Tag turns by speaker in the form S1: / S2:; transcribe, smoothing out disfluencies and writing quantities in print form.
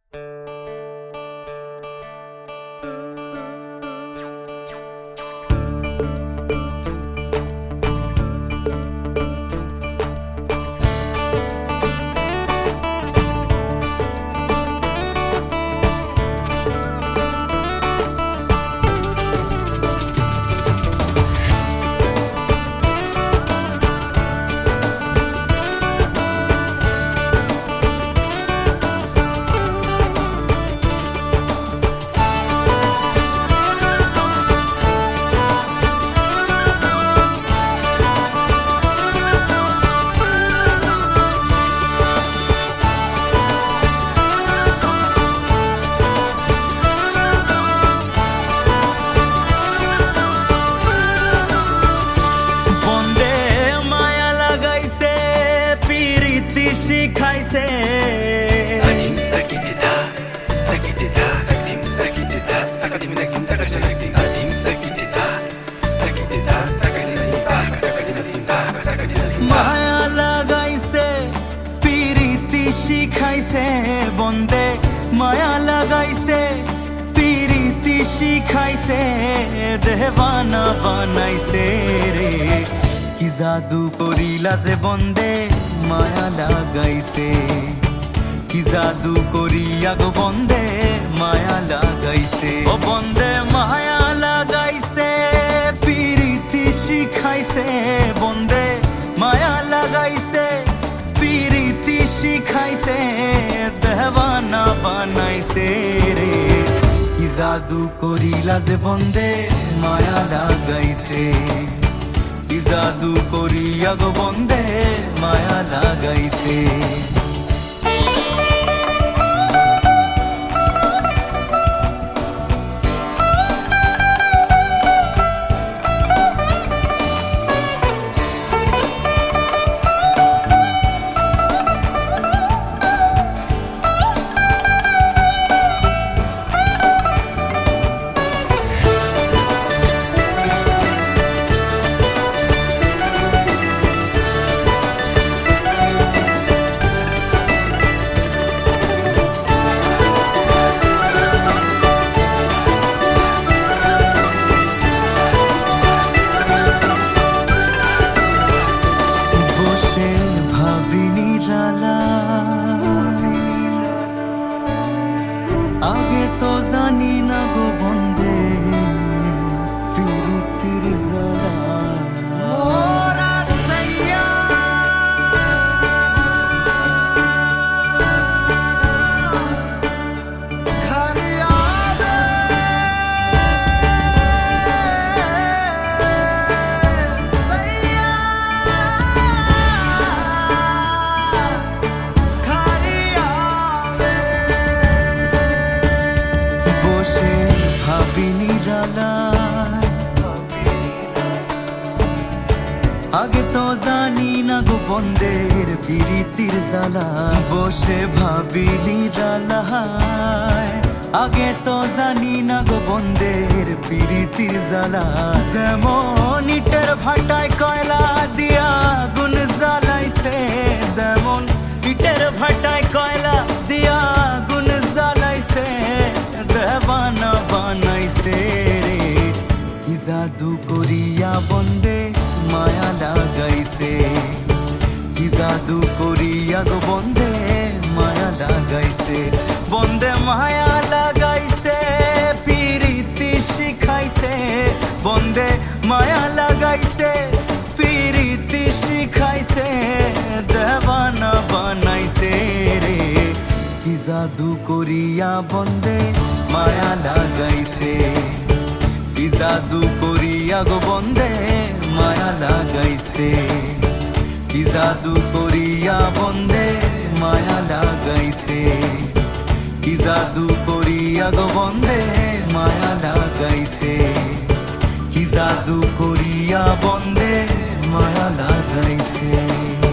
S1: শিখাইছে মায়া লাগাইছে পিরিতি শিখাইছে বন্দে মায়া লাগাইছে পিরিতি শিখাইছে দেওয়ানা বানাইছে রে কি জাদু করিলা যে বন্দে মায়া লাগাইছে কি জাদু করিয়া গো বন্দে মায়া লাগাইছে ও বন্দে মায়া লাগাইছে পিরিতি শিখাইছে বন্দে মায়া লাগাইছে পিরিতি শিখাইছে দেওয়ানা বানাইছে রে কি জাদু করিলা যে বন্দে মায়া লাগাইছে কি জাদু করিয়া গো বন্দে মায়া লাগাইছে आगे तो जानी ना गो बंदे पीरितिर जरा मोरा सैया घर आवे सैया आगे तो जानी ना गो बंदेर पीरितिर জ্বালা বসে ভাবি নিরালায় आगे तो जानी ना गो बंदेर पीरितिर জ্বালা যেমন ইটের ভাটায় কয়লা দিয়া আগুন জ্বালাইছে যেমন ইটের ভাটায় কয়লা দিয়া আগুন জ্বালাইছে দেওয়ানা বানাইছে রে কি জাদু করিয়া বন্দে মায়া লাগাইছে কি জাদু করিয়া গো বন্দে মায়া লাগাইছে বন্দে মায়া লাগাইছে পিরিতি শিখাইছে বন্দে মায়া লাগাইছে পিরিতি শিখাইছে দেওয়ানা বানাইছে রে কি জাদু করিয়া বন্দে মায়া লাগাইছে কি জাদু করিয়া গো বন্দে মায়া লাগাইছে কি জাদু করিয়া বন্দে মায়া লাগাইছে কি জাদু করিয়া গো বন্দে মায়া লাগাইছে কি জাদু করিয়া বন্দে মায়া লাগাইছে।